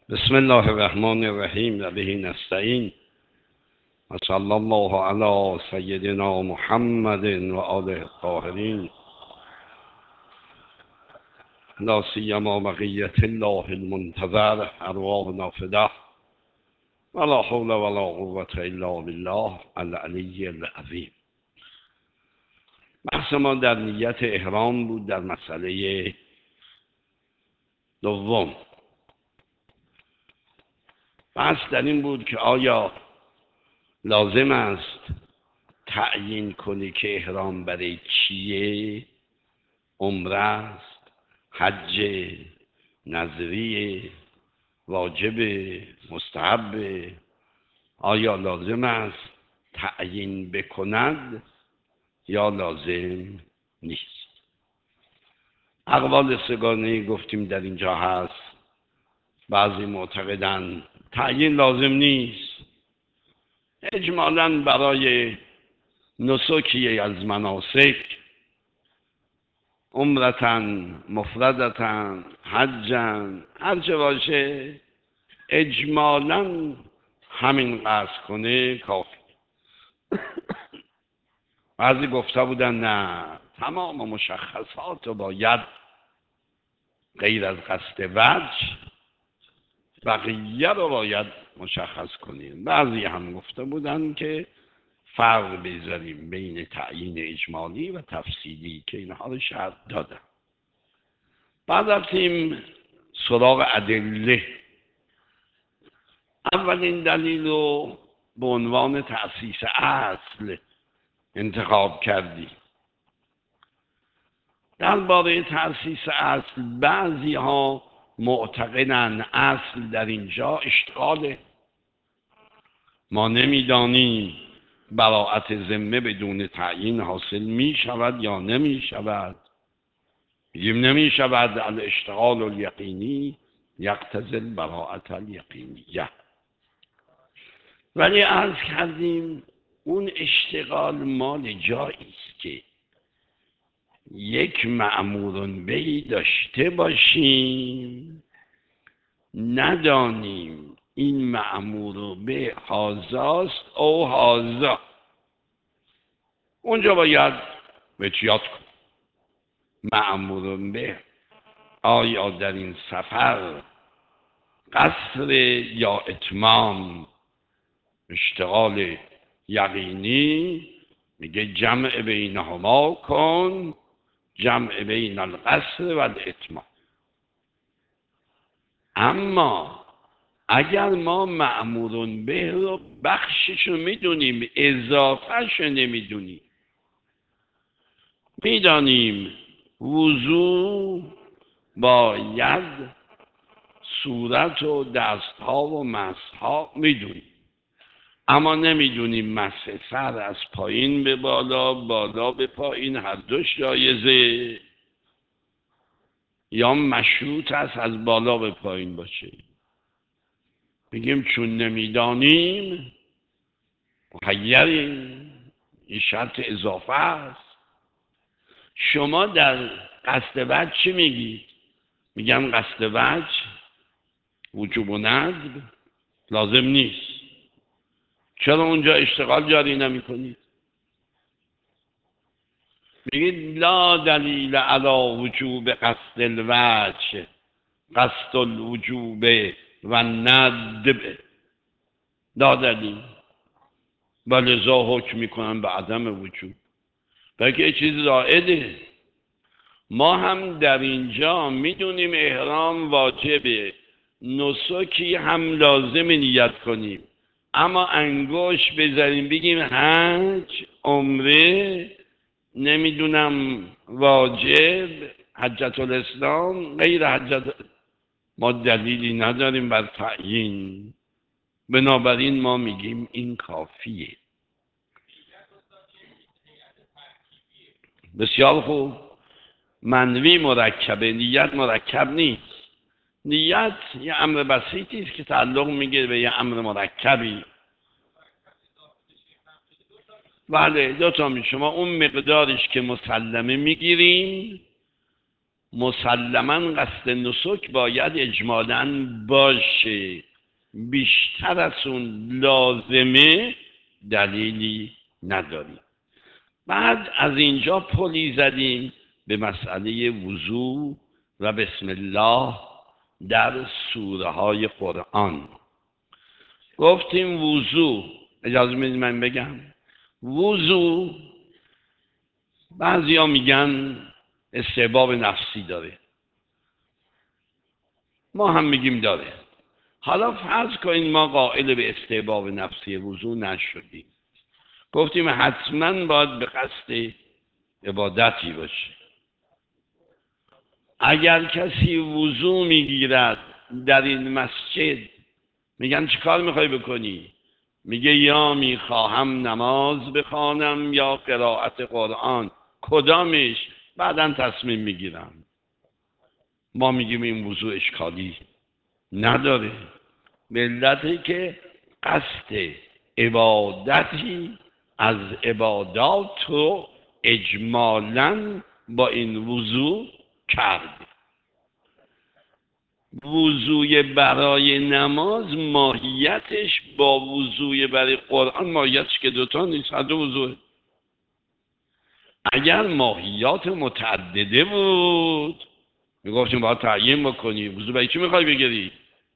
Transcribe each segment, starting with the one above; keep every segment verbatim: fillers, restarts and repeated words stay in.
بسم الله الرحمن الرحیم و به نستعین و صلی الله علی سیدنا محمد و آله الطاهرین لا سیما بقیة الله المنتظر ارواحنا فداه ولا حول ولا قوة الا بالله العلی العظیم. بحث ما در نیت احرام بود در مسئله دوم. بحث در این بود که آیا لازم است تعیین کنی که احرام برای چیه؟ عمره است، حج، نظریه، واجب، مستحب؟ آیا لازم است تعیین بکند یا لازم نیست؟ اقوال سگانه گفتیم در اینجا هست. بعضی معتقدند تعیین لازم نیست، اجمالاً برای نسکی از مناسک، عمرتن، مفردتن، حجن، هر چه باشه اجمالاً همین قصد کنه کافی. بعضی گفته بودن نه، تمام مشخصات رو باید غیر از قصد وجه بقیه رو باید مشخص کنیم. بعضی هم گفته بودن که فرق بذاریم بین تعیین اجمالی و تفصیلی که اینها رو شرط دادن. بعد رفتیم سراغ ادله. اولین دلیل رو به عنوان تأسیس اصل انتخاب کردیم. درباره تأسیس اصل بعضی ها معتقدن اصل در اینجا اشتغاله. ما نمیدانیم براءت ذمه بدون تعیین حاصل می شود یا نمی شود. میگیم نمی شود. الاشتغال الیقینی یقتضی البراءت الیقینیه. ولی عرض کردیم اون اشتغال مال جایی است که یک مأمور بهی داشته باشیم، ندانیم این مأمور به هازاست او هازا، اونجا باید وچیات کن. مأمور به آیا در این سفر قصر یا اتمام؟ اشتغال یقینی میگه جمع بینهما کن، جمع بین القصر و الاتمام. اما اگر ما مأمورون به رو بخشش رو میدونیم، اضافهش رو نمیدونیم، میدانیم وضو باید صورت و دستها و مسحها میدونیم، اما نمیدونیم مسح سر از پایین به بالا، بالا به پایین هر دوش جایزه یا مشروط است از بالا به پایین باشه. بگیم چون نمیدانیم مخیریم، این شرط اضافه است. شما در قصد وجه چی میگید؟ میگن قصد وجه وجوب و ندب لازم نیست. چرا اونجا اشتغال جاری نمی کنید؟ میگید لا دلیل علی وجوب قصد الوجه قصد الوجوب و ندب، لا دلیل، و لذا حکم میکنن به عدم وجوب. بلکه چیز زائده. ما هم در اینجا میدونیم احرام واجبه، نسکی هم لازم نیت کنیم، اما انگوش بذاریم بگیم حج، عمره، نمیدونم واجب، حجت الاسلام، غیر حجت، ما دلیلی نداریم بر تعیین. بنابراین ما میگیم این کافیه. بسیار خوب. منوی مرکبه، نیت مرکب نیست. نیت یه امر بسیطی است که تعلق میگیره به یه امر مرکبی. بله دو تا می شما اون مقدارش که مسلمه میگیریم، مسلما قصد نسک باید اجمالاً باشه، بیشتر از اون لازمه دلیلی نداری. بعد از اینجا پلی زدیم به مسئله وضو و بسم الله در سوره های قرآن. گفتیم وضو، اجازه میدید من بگم، وضو بعضیا میگن استحباب نفسی داره، ما هم میگیم داره. حالا فرض کنید ما قائل به استحباب نفسی وضو نشدیم، گفتیم حتما باید به قصد عبادتی باشه. اگر کسی وضو میگیرد در این مسجد، میگن چی کار میخوای بکنی؟ میگه یا میخواهم نماز بخوانم یا قرائت قرآن، کدامش؟ بعداً تصمیم میگیرم. ما میگیم این وضو اشکالی نداره، به علتی که قصد عبادتی از عبادات رو اجمالاً با این وضو کرد. وضوی برای نماز ماهیتش با وضوی برای قرآن ماهیتش که دوتا نیست، هر دو وضوه. اگر ماهیات متعدده بود میگفتیم باید تعیین بکنی وضو برای چی میخوای بگیری؟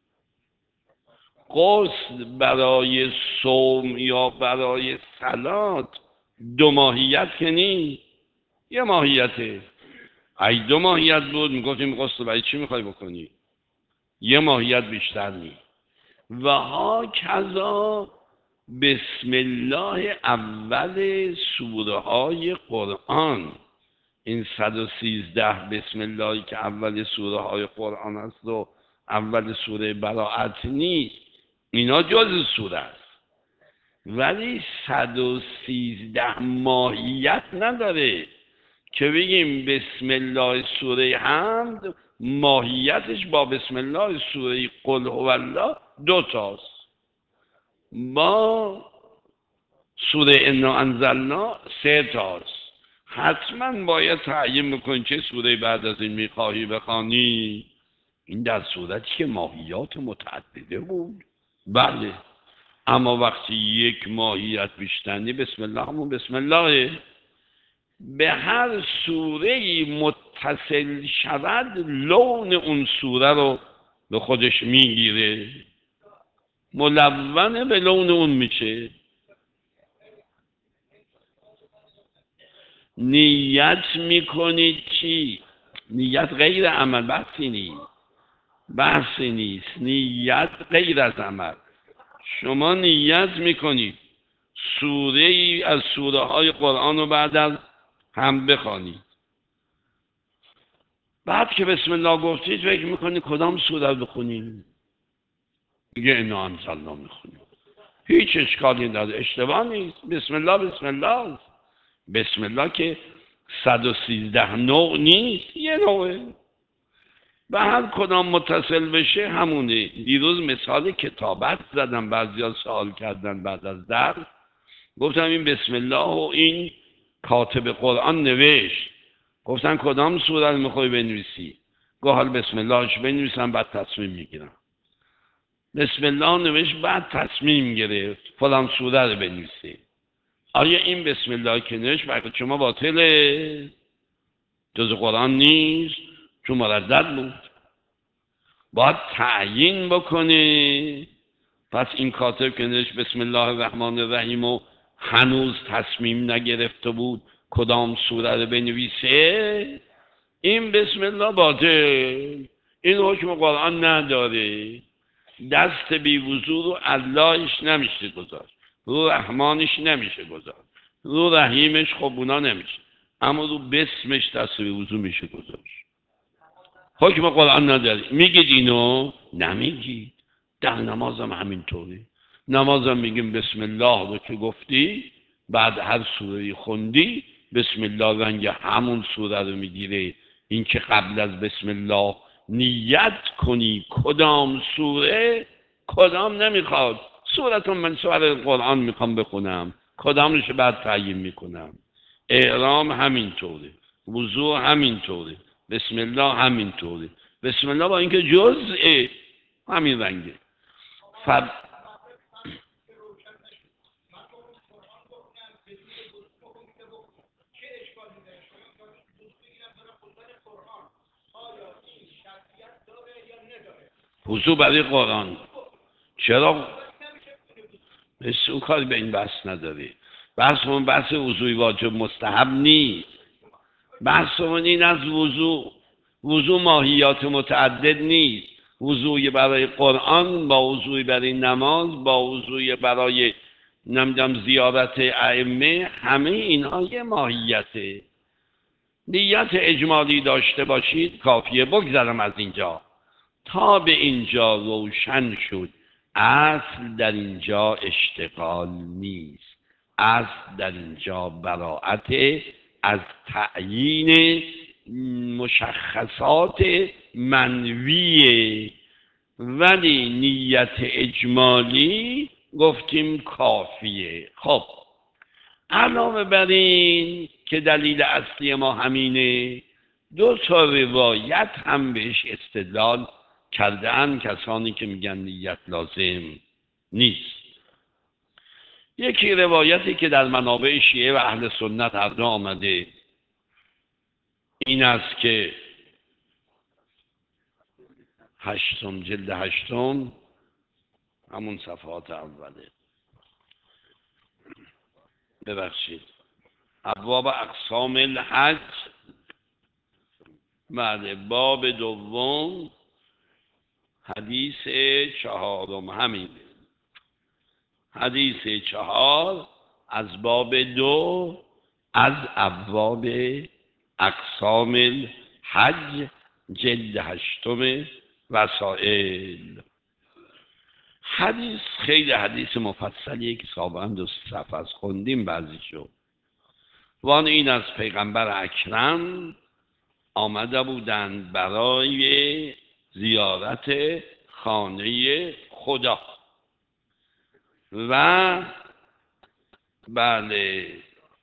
غسل برای صوم یا برای صلات دو ماهیت که نیست، یه ماهیته. ای دو ماهیت بود میگفتیم غسل برای چی میخوای بکنی؟ یه ماهیت بیشتر نیست. و ها کذا بسم الله اول سوره های قرآن، این صد و سیزده بسم الله که اول سوره های قرآن است و اول سوره براءت نیست، اینا جز سوره است، ولی صد و سیزده ماهیت نداره که بگیم بسم الله سوره حمد ماهیتش با بسم الله سوره قل هو الله دو تاست، با سوره انا انزلنا سه تاست. حتما باید تعیین بکنی چه سوره بعد از این میخواهی بخوانی. این در صورتی که ماهیات متعدده بود، بله، اما وقتی یک ماهیت بیشتری بسم الله همون بسم الله، به هر سوره متصل شود لون اون سوره رو به خودش میگیره، ملون به لون اون میشه. نیت میکنید چی؟ نیت غیر عمل، بحثی نیست، بحثی نیست، نیت غیر از عمل. شما نیت میکنید سوره ای از سوره های قرآن رو بعد از هم بخوانید، بعد که بسم الله گفتید فکر میکنید کدام سوره رو بخونید؟ میگه انا انزلنا میخونید، هیچ اشکالی نداره، اشتباه نیست، بسم الله بسم الله. بسم الله که صد و سیزده نوع نیست، یه نوعه، به هر کدام متصل بشه همونه. دیروز مثال کتابت زدم، بعضیا سوال کردن بعد از درس، گفتم این بسم الله و این کاتب قرآن نوشت، گفتن کدام سوره رو میخوای بنویسی؟ گفت حال بسم اللهش بنویسم بعد تصمیم میگیرم. بسم الله نوشت بعد تصمیم گرفت فلان سوره رو بنویسی. آیا این بسم الله که نوشت برای شما باطله؟ جز قرآن نیست؟ چون مردد بود. باید تعیین بکنه. پس این کاتب که نوشت بسم الله الرحمن الرحیم و هنوز تصمیم نگرفته بود کدام سوره رو بنویسه، این بسم الله باطل، این حکم قرآن نداره. دست بی وضو رو اللهش نمیشه گذاشت، رو رحمانش نمیشه گذاشت، رو رحیمش خب اونا نمیشه، اما رو بسمش دست بی وضو میشه گذاشت. حکم قرآن نداره. میگید اینو؟ نمیگید. در نمازم همینطوری، نمازم میگیم بسم الله رو که گفتی بعد هر سوره خوندی بسم الله رنگ همون سوره رو میگیره. این که قبل از بسم الله نیت کنی کدام سوره، کدام نمیخواد، سورتون من سوره قرآن میخوام بخونم، کدامش بعد تعیین میکنم. احرام همینطوره، وضوع همینطوره، بسم الله همینطوره. بسم الله با اینکه جزء همین رنگه. فب... وضو برای قرآن چرا؟ مثل اون کاری به این بحث نداری. بحثمون بحث وضوی واجب مستحب نیست. بحثمون این از وضو وضو ماهیات متعدد نیست. وضوی برای قرآن با وضوی برای نماز با وضوی برای نمیدونم زیارت ائمه، همه اینها یه ماهیته. نیت اجمالی داشته باشید کافیه. بگذرم از اینجا تا به اینجا روشن شد اصل در اینجا اشتغال نیست. اصل در اینجا براءت از تعیین مشخصات منویه، ولی نیت اجمالی گفتیم کافیه. خب علاوه بر این که دلیل اصلی ما همینه، دو تا روایت هم بهش استدلال کردن کسانی که میگن نیت لازم نیست. یکی روایتی که در منابع شیعه و اهل سنت هر دو آمده این است که هشتم جلد هشتم همون صفحات اوله، ببخشید ابواب اقسام الحج، بله باب دوم حدیث چهارم، همین حدیث چهار از باب دو از ابواب اقسام الحج جلد هشتم وسائل. حدیث خیلی حدیث مفصلیه که سابقا دو صفحه از خوندیم بعضیشو. وان این از پیغمبر اکرم آمده بودند برای زیارت خانه خدا و بله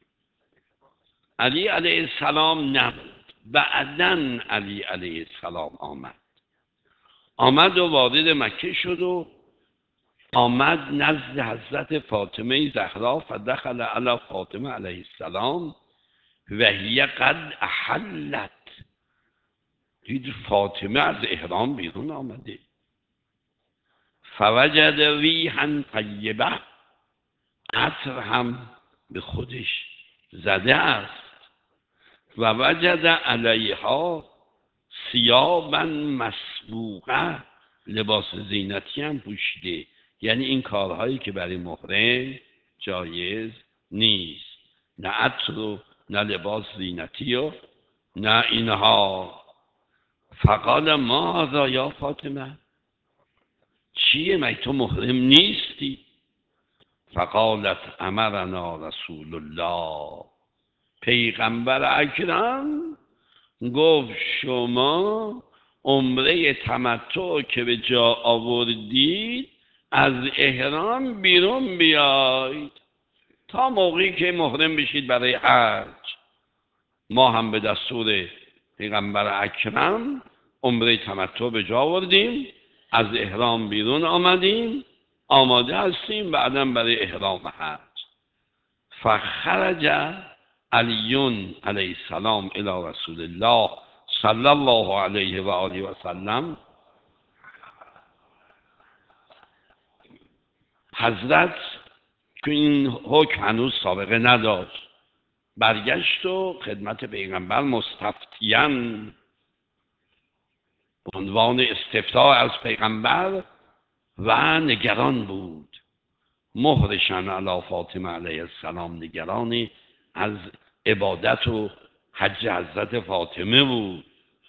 علی علیه السلام نبود، بعدن علی علیه السلام آمد آمد و وارد مکه شد و آمد نزد حضرت فاطمه زهرا فدخل علی فاطمه علیه السلام و هی قد احلت. دید فاطمه از احرام بیرون آمده. فوجد ریحا طیبه، عطر هم به خودش زده است. و وجد علیها ثیابا مسبوغه، لباس زینتی هم پوشیده. یعنی این کارهایی که برای محرم جایز نیست، نه عطر و نه لباس زینتی و نه اینها. فقال ما هذا یا فاطمه، چیه مگه تو محرم نیستی؟ فقالت امرنا رسول الله، پیغمبر اکرم گفت شما عمره تمتع که به جا آوردید از احرام بیرون بیاید تا موقعی که محرم بشید برای حج. ما هم به دستور پیغمبر اکرم عمره تمتع به جا آوردیم، از احرام بیرون آمدیم، آماده هستیم بعداً برای احرام حج. فخرج علی علیه السلام الی رسول الله صلی الله علیه و آله و سلم. حضرت که این حکم هنوز سابقه نداشت برگشت و خدمت پیغمبر مستفتیان، عنوان استفتاء از پیغمبر و نگران بود. مهرشن علی فاطمه علیه السلام، نگران از عبادت و حج حضرت فاطمه بود.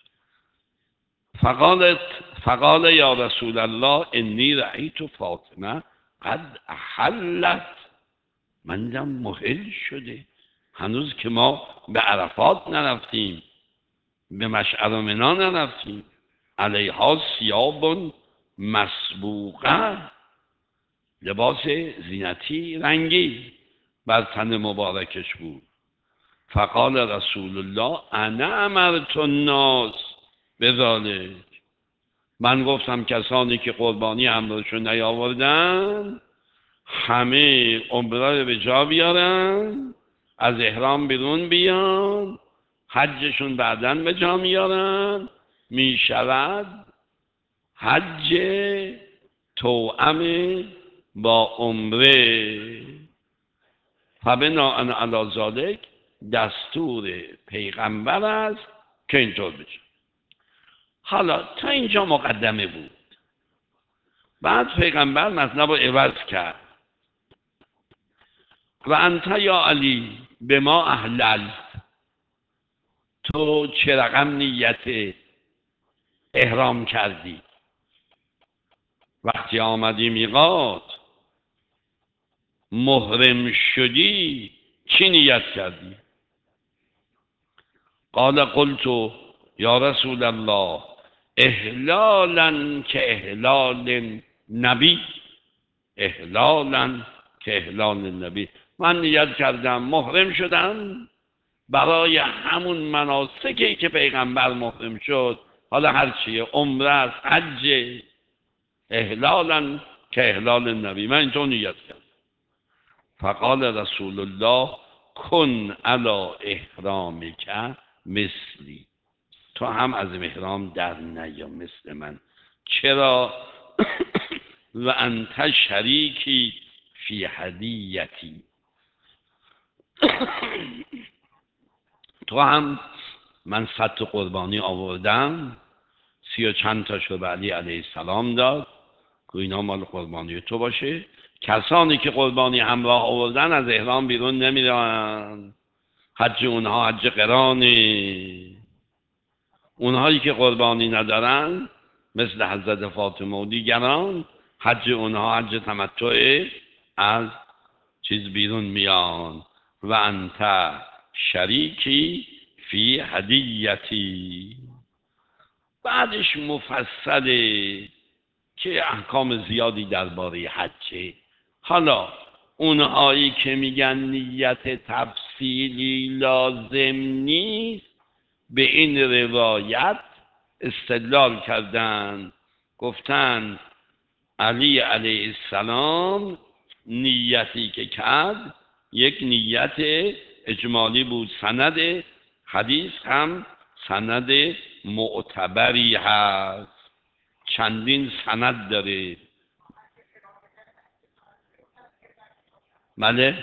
فقالت فقال یا رسول الله انی رأیت فاطمه قد احلت، من دیدم محل شده، هنوز که ما به عرفات نرفتیم، به مشعر منی نرفتیم. علیها ثیاب مسبوغه، لباس زینتی رنگی بر تن مبارکش بود. فقال رسول الله انا امرت الناس بذلک، من گفتم کسانی که قربانی همراهشون نیاوردن همه عمره رو به جا بیارن، از احرام بیرون بیان، حجشون بعداً به جا میارن، میشود حج توأم با عمره. فبناء علی ذلک دستور پیغمبر است که اینطور بشه. حالا تا اینجا مقدمه بود. بعد پیغمبر مطلب رو عوض کرد. و انت یا علی به ما احلل، تو چه رقم نیت احرام کردی؟ وقتی آمدی میقات محرم شدی چی نیت کردی؟ قال قلت یا رسول الله احلالا که احلال نبی، احلالا که احلال نبی، من نیت کردم محرم شدم برای همون مناسکی که پیغمبر محرم شد، حالا هرچیه، عمره است، حج، احلالا که احلال نبی، من اینطور نیت کردم. فقال رسول الله کن علی احرامک مثلی، تو هم از احرام در نیا مثل من. چرا؟ و انت شریکی فی هدیتی، تو هم من صد تا قربانی آوردم، سی و چند تاشو به علی علیه السلام داد که اینا مال قربانی تو باشه. کسانی که قربانی همراه آوردن از احرام بیرون نمیرن، حج اونها حج قرانه. اونهایی که قربانی ندارن مثل حضرت فاطمه و دیگران، حج اونها حج تمتع، از چیز بیرون میان. و انت شریکی فی هدیتی. بعدش مفصله که احکام زیادی درباره حجه. حالا اونهایی که میگن نیت تفصیلی لازم نیست، به این روایت استدلال کردن، گفتن علی علیه السلام نیتی که کرد یک نیت اجمالی بود. سند حدیث هم سند معتبری هست، چندین سند داره. بله؟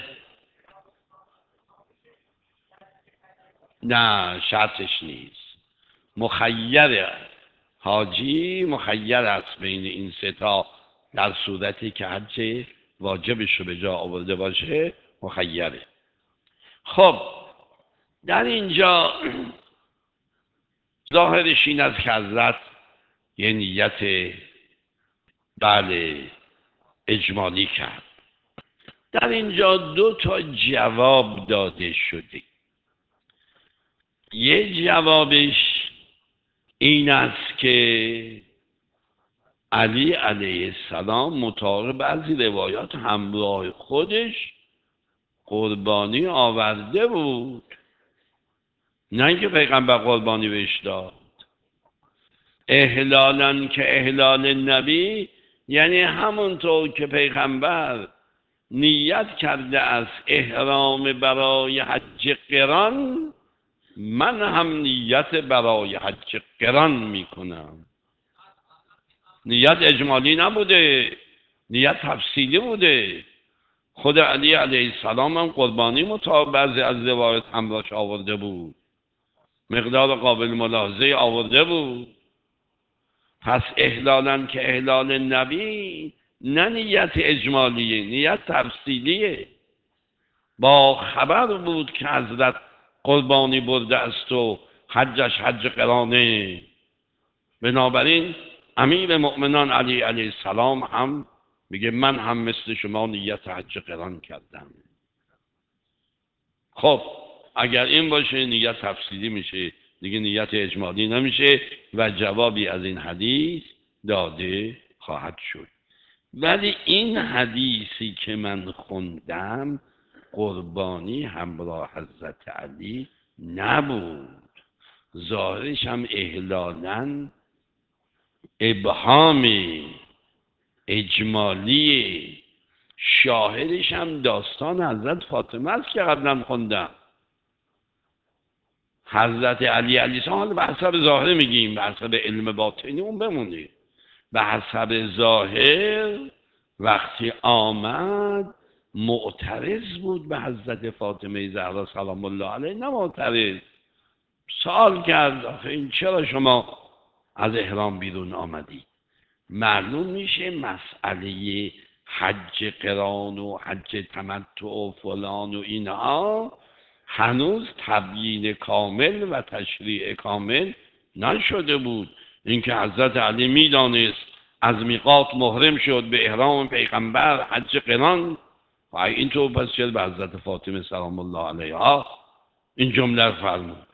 نه شرطش نیست، مخیر حاجی مخیر است بین این سه تا، در صورتی که حج واجبش رو به جا آورده باشه مخیره. خب در اینجا ظاهرش این است که حضرت یه نیت بله اجمالی کرد. در اینجا دو تا جواب داده شده. یه جوابش این است که علی علیه السلام مطابق بعضی روایات همراه خودش قربانی آورده بود، نه اینکه پیغمبر قربانی بهش داد. احلالا که احلال نبی یعنی همونطور که پیغمبر نیت کرده از احرام برای حج قران، من هم نیت برای حج قران میکنم. نیت اجمالی نبوده، نیت تفصیلی بوده. خود علی علیه السلام هم قربانی مطابق بعضی از روایات همراهش آورده بود، مقدار قابل ملاحظه آورده بود. پس احلالا که احلال نبی نه نیت اجمالیه، نیت تفصیلیه. با خبر بود که حضرت قربانی برده است و حجش حج قرانه. بنابراین امیر مؤمنان علی علیه السلام هم میگه من هم مثل شما نیت حج قران کردم. خب اگر این باشه نیت تفصیلی میشه، دیگه نیت اجمالی نمیشه و جوابی از این حدیث داده خواهد شد. ولی این حدیثی که من خوندم قربانی همراه حضرت علی نبود. ظاهرش هم احلالاً ابهامی اجمالی، شاهدش هم داستان حضرت فاطمه است که قبلا خوندم. حضرت علی علیه السلام، حالا به حسب ظاهر میگیم، به حسب علم باطنی اون بمونید، به حسب ظاهر وقتی آمد معترض بود به حضرت فاطمه زهرا سلام الله علیها، نه معترض، سوال کرد آخه این چرا شما از احرام بیرون آمدی؟ معلوم میشه مسئله حج قران و حج تمتع و فلان و اینها هنوز تبیین کامل و تشریع کامل نشده بود. اینکه حضرت علی میدانست از میقات محرم شد به احرام پیغمبر حج قران، و اینطور پس چرا به حضرت فاطمه سلام الله علیها این جمله فرمود؟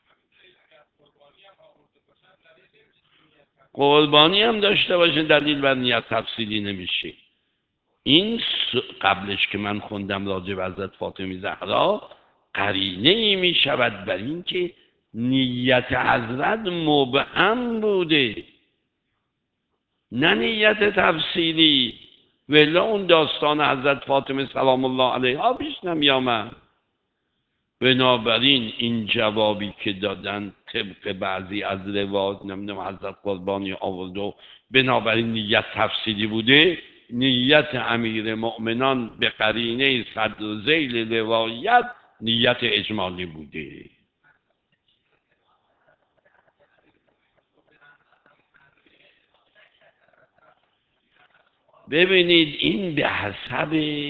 قربانی هم داشته باشه دلیل بر نیت تفصیلی نمیشه. این قبلش که من خوندم راجع به حضرت فاطمه زهرا قرینه ای می شود بر این که نیت حضرت مبهم بوده، نه نیت تفصیلی، ولی اون داستان حضرت فاطمه سلام الله علیها پیش نمی آمد. بنابراین این جوابی که دادن طبق بعضی از روایات نمیدونم حضرت قربانی آورد و بنابراین نیت تفصیلی بوده، نیت امیر مؤمنان به قرینه صدر ذیل روایت نیت اجمالی بوده. ببینید این به حسب،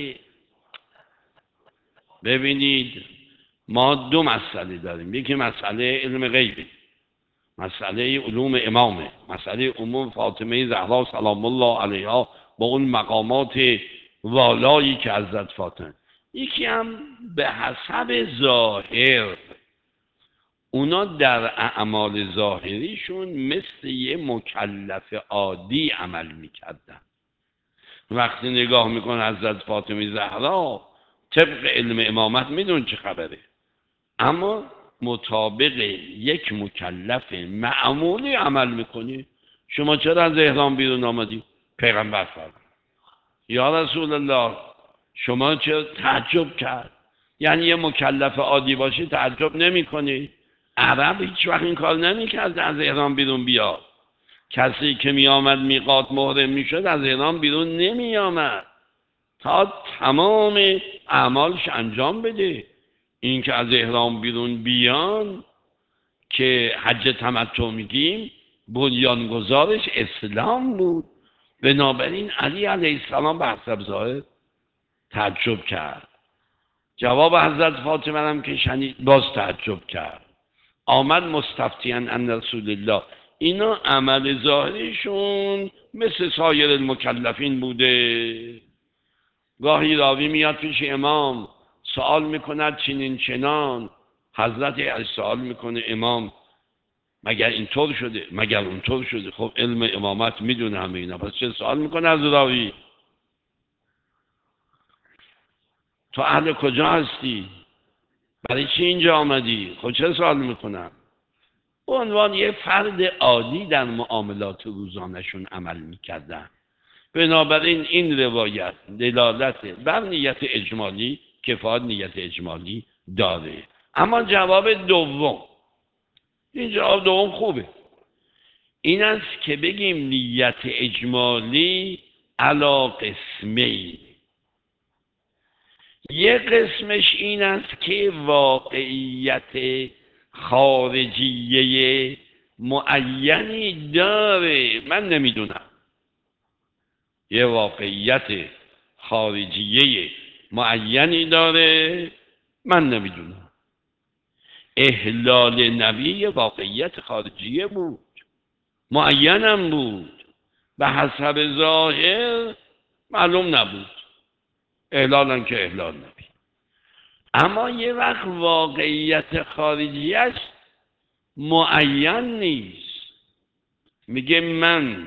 ببینید ما دو مسئله داریم، یکی مسئله علم غیبی، مسئله علوم امامه، مسئله عموم فاطمه زهرا سلام الله علیها با اون مقامات والایی که حضرت فاطمه. یکی هم به حسب ظاهر، اونا در اعمال ظاهریشون مثل یه مکلف عادی عمل میکردن. وقتی نگاه میکن حضرت فاطمه زهرا طبق علم امامت میدون چه خبره، اما مطابق یک مکلف معمولی عمل میکنی. شما چرا از احرام بیرون آمدی؟ پیغمبر فرمود یا رسول الله شما چرا؟ تعجب کرد. یعنی یه مکلف عادی باشی تعجب نمی کنی؟ عرب هیچ وقت این کار نمی کرد از احرام بیرون بیاد. کسی که می آمد میقات محرم می شد از احرام بیرون نمی آمد تا تمام اعمالش انجام بده. این که از احرام بیرون بیان که حج تمتع میگیم بنیانگذارش اسلام بود. بنابراین علی علیه السلام به حسب ظاهر تعجب کرد، جواب حضرت فاطمه هم که شنید باز تعجب کرد، آمد مستفتیان ان رسول الله. اینا عمل ظاهریشون مثل سایر المکلفین بوده. گاهی راوی میاد پیش امام سوال میکند چنین چنان، حضرت علی سوال میکنه امام مگر اینطور شده مگر اونطور شده؟ خب علم امامت میدونه همه اینا، پس چه سوال میکنه از راوی؟ تو اهل کجا هستی؟ برای چی اینجا آمدی؟ خب چه سوال میکنم؟ به عنوان یه فرد عادی در معاملات روزانشون عمل میکردن. بنابراین این روایت دلالت بر نیت اجمالی، کفایت نیت اجمالی داره. اما جواب دوم، این جواب دوم خوبه، این است که بگیم نیت اجمالی علی قسمی. یک قسمش این است که واقعیت خارجیه معینی داره، من نمیدونم، یه واقعیت خارجیه معینی داره من نمیدونم. احلال نبی یه واقعیت خارجیه بود، معینم بود، به حسب ظاهر معلوم نبود، احلالن که احلال نبی. اما یه وقت واقعیت خارجیش معین نیست، میگه من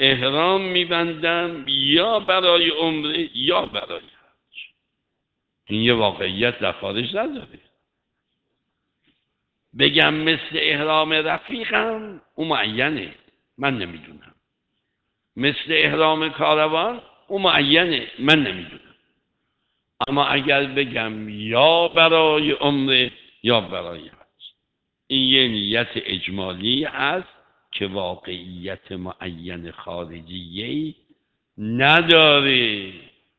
احرام میبندم یا برای عمره یا برای حج. این یه واقعیت در خارج نداره. بگم مثل احرام رفیقم اون معینه، من نمیدونم. مثل احرام کاروان اون معینه، من نمیدونم. اما اگر بگم یا برای عمره یا برای حج، این یه نیت اجمالی هست که واقعیت معین خارجیه‌ای نداره.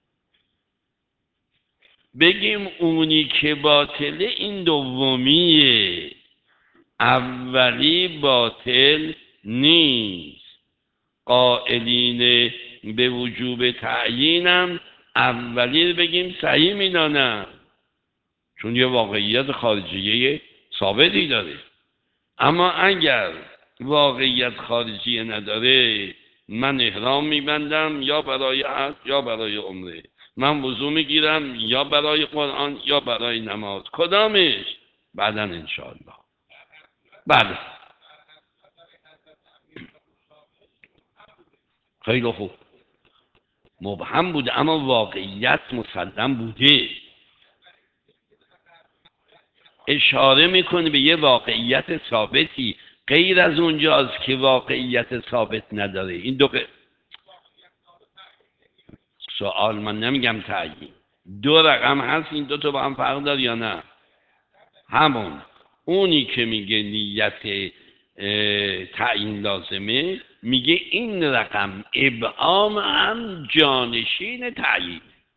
بگیم اونی که باطله این دومیه، اولی باطل نیست. قائلین به وجوب تعیینم اولی بگیم صحیح میدانم، چون یه واقعیت خارجیه ثابتی داره. اما اگر واقعیت خارجی نداره، من احرام میبندم یا برای حج یا برای عمره، من وضو میگیرم یا برای قرآن یا برای نماز، کدامش؟ بعداً انشاءالله. بعد خیلی خوب، مبهم بوده اما واقعیت مسلم بوده. اشاره میکنه به یه واقعیت ثابتی، غیر از اونجاست که واقعیت ثابت نداره. این دو ق... سوال، من نمیگم تعیین، دو رقم هست، این دو تا با هم فرق داره یا نه؟ همون اونی که میگه نیت تعیین لازمه، میگه این رقم ابهام هم جانشین تعیین.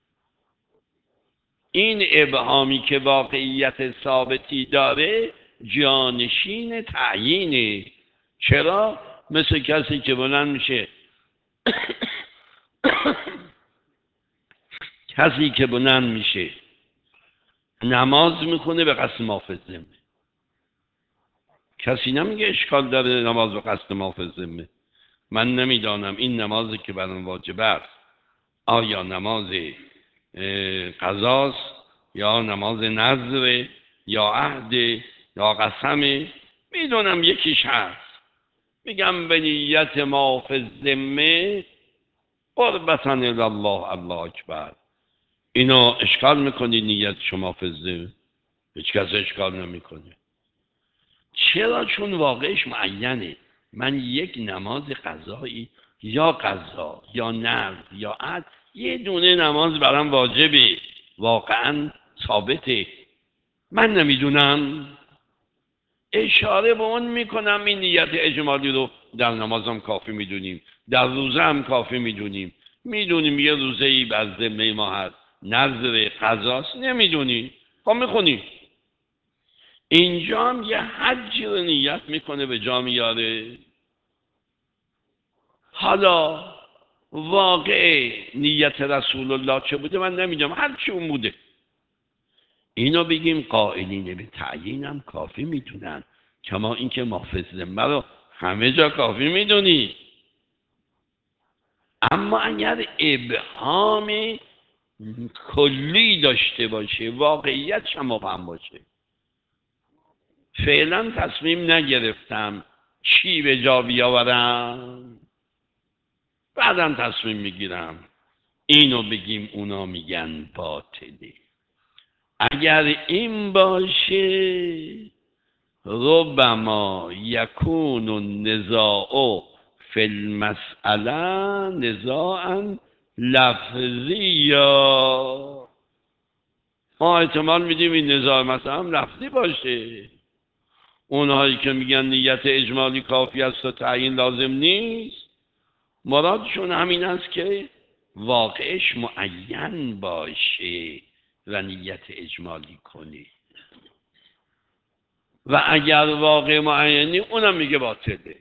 این ابهامی که واقعیت ثابتی داره جانشین تعیینه. چرا؟ مثل کسی که بلند میشه کسی که بلند میشه نماز میخونه به قصد محافظ ذمه، کسی نمیگه اشکال داره نماز به قصد محافظ ذمه. من نمیدانم این نمازی که برام واجب است آیا نماز قضاست یا نماز نذر یا عهد یا قسمه. میدونم یکیش هست، میگم به نیت محافظ ذمه قربتاً الله الله اکبر. اینو اشکال میکنی نیت شما محافظ ذمه؟ هیچ کس اشکال نمیکنه. چرا؟ چون واقعش معینه. من یک نماز قضایی یا قضا یا نذر یا عهد، یه دونه نماز برام واجبه، واقعا ثابته، من نمیدونم. اشاره به اون میکنم این نیت اجمالی رو در نمازم کافی میدونیم، در روزه هم کافی میدونیم. میدونیم یه روزه ای بر ذمه ما هست، نذر قضاست، نمیدونی خب میخونی. اینجا هم یه حجی رو نیت میکنه به جا میاره. حالا واقع نیت رسول الله چه بوده من نمیدونم، هر چی اون بوده. اینو بگیم قائلین به تعیین هم کافی میدونن، کما اینکه محافظ ذمه رو همه جا کافی میدونی. اما اگر ابهام کلی داشته باشه، واقعیت هم مبهم باشه، فعلا تصمیم نگرفتم چی به جا بیاورم، بعدم تصمیم میگیرم، اینو بگیم اونا میگن باطله. اگر این باشه ربما یکون النزاع فی المسئله نزاعا لفظیا. ما احتمال میدیم این نزاع مثلا هم لفظی باشه. اونهایی که میگن نیت اجمالی کافی است و تعیین لازم نیست، مرادشون همین است که واقعش معین باشه و نیت اجمالی کنی. و اگر واقع معینی اونم میگه باطله.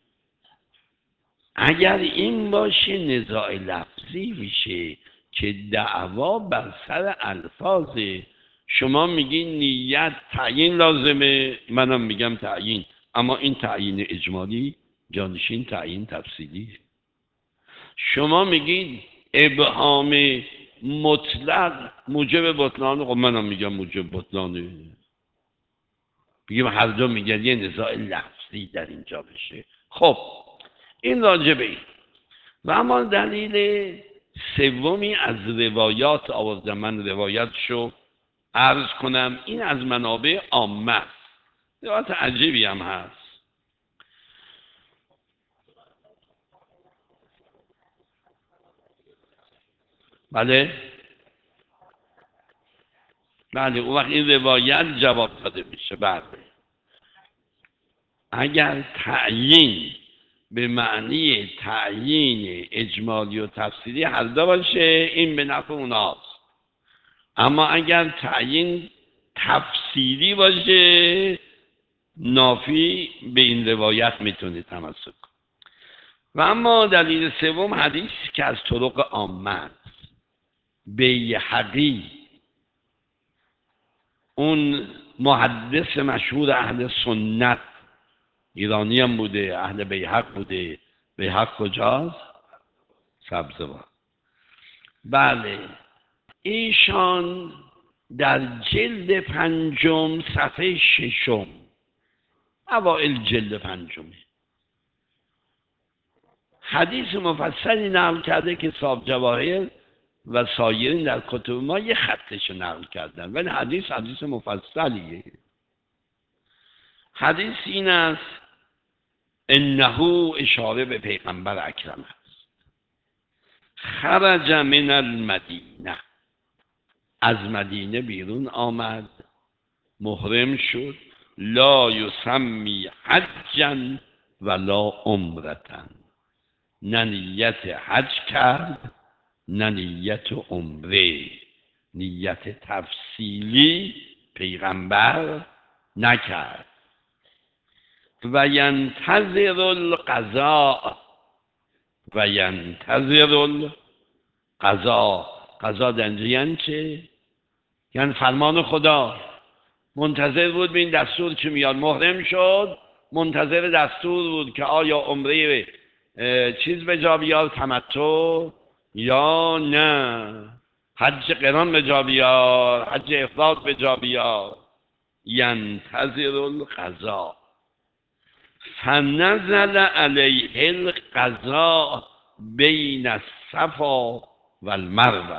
اگر این باشه نزاع لفظی میشه که دعوا بر سر الفاظه. شما میگین نیت تعیین لازمه، منم میگم تعیین، اما این تعیین اجمالی جانشین تعیین تفصیلی. شما میگید ابهام مطلق موجب بطلان، خب منم میگم موجب بطلانه. بگیم هر دو میگن یه نزاع لفظی در اینجا بشه. خب این راجبه این. و اما دلیل سومی از روایات آوردم، من روایت شو عرض کنم این از منابع عامه است. روایت عجیبی هم هست. بله بله اون وقت این روایت جواب داده میشه. بله اگر تعیین به معنی تعیین اجمالی و تفصیلی هر دو باشه این به نفع اوناست، اما اگر تعیین تفصیلی باشه نافی به این روایت میتونه تمسک کنه. و اما دلیل سوم حدیث که از طرق عامه است. بیهقی اون محدث مشهور اهل سنت، ایرانی هم بوده، اهل بیهق بوده. بیهق کجاست؟ سبزوار. بله ایشان در جلد پنجم صفحه ششم، اوائل جلد پنجمه، حدیث مفصلی نقل کرده که صاحب جواهر و سایرین در کتب ما یه خطش نقل کردن، ولی حدیث حدیث مفصلیه. حدیث این است: انه اشاره به پیغمبر اکرم است. خرج من المدینه، از مدینه بیرون آمد، محرم شد، لا یسمی حجا ولا عمرتا، نه نیت حج کرد نه نیت عمره. نیت تفصیلی پیغمبر نکرد. و ینتظر القضاء، و ینتظر القضاء. قضا دنجه یعنی چه؟ یعنی فرمان خدا. منتظر بود به این دستور که میاد. محرم شد منتظر دستور بود که آیا عمره چیز به جا بیاد، تمتع، یا نه حج قران به جا بیاد، حج افراد به جا بیاد. ینتظر القضاء فنزل علیه القضاء بین الصفا و المروه.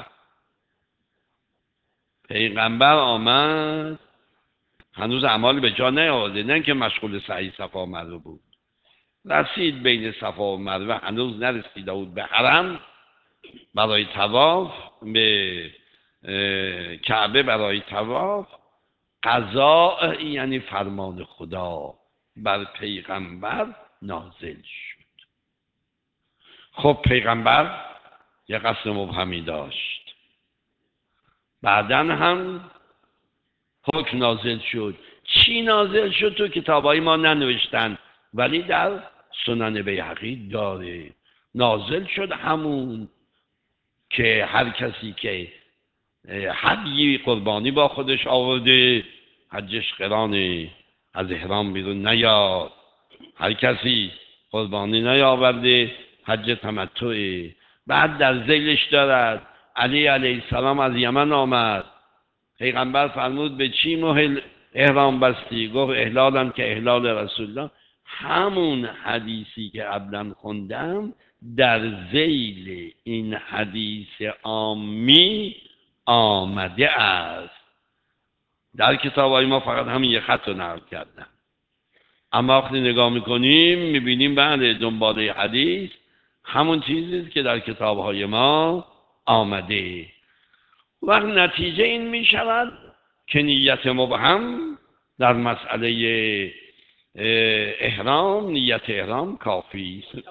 پیغمبر آمد، هنوز اعمال به جا نیاورده، نه که مشغول سعی صفا و مروه بود. رسید بین صفا و مروه، هنوز نرسیده بود به حرم برای طواف، به کعبه برای طواف. قضا یعنی فرمان خدا بر پیغمبر نازل شد. خب پیغمبر یه قصد مبهمی داشت. بعداً هم حکم نازل شد. چی نازل شد تو کتابای ما ننوشتن، ولی در سنن بیهقی داره. نازل شد همون که هر کسی که حدی قربانی با خودش آورده، حجش قرانه، از احرام بیرون نیاد. هر کسی قربانی نیاورده، حج تمتعه. بعد در ذیلش دارد علی علیه السلام از یمن آمد، پیغمبر فرمود به چی محل احرام بستی؟ گفت احلالم که احلال رسول الله. همون حدیثی که قبلا خوندم در ذیل این حدیث عامی آمده است. در کتابای ما فقط همین یک خط رو نقل کردن، اما وقتی نگاه میکنیم میبینیم بله دنباله حدیث همون چیزی که در کتابهای ما آمده. وقت نتیجه این میشود که نیت مبهم در مسئله احرام، نیت احرام کافی است.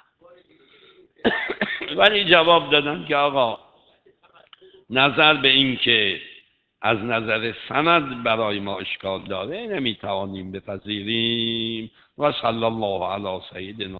ولی جواب دادن که آقا نظر به این که از نظر سند برای ما اشکال داره نمیتوانیم بپذیریم. و صلی الله علی سیدنا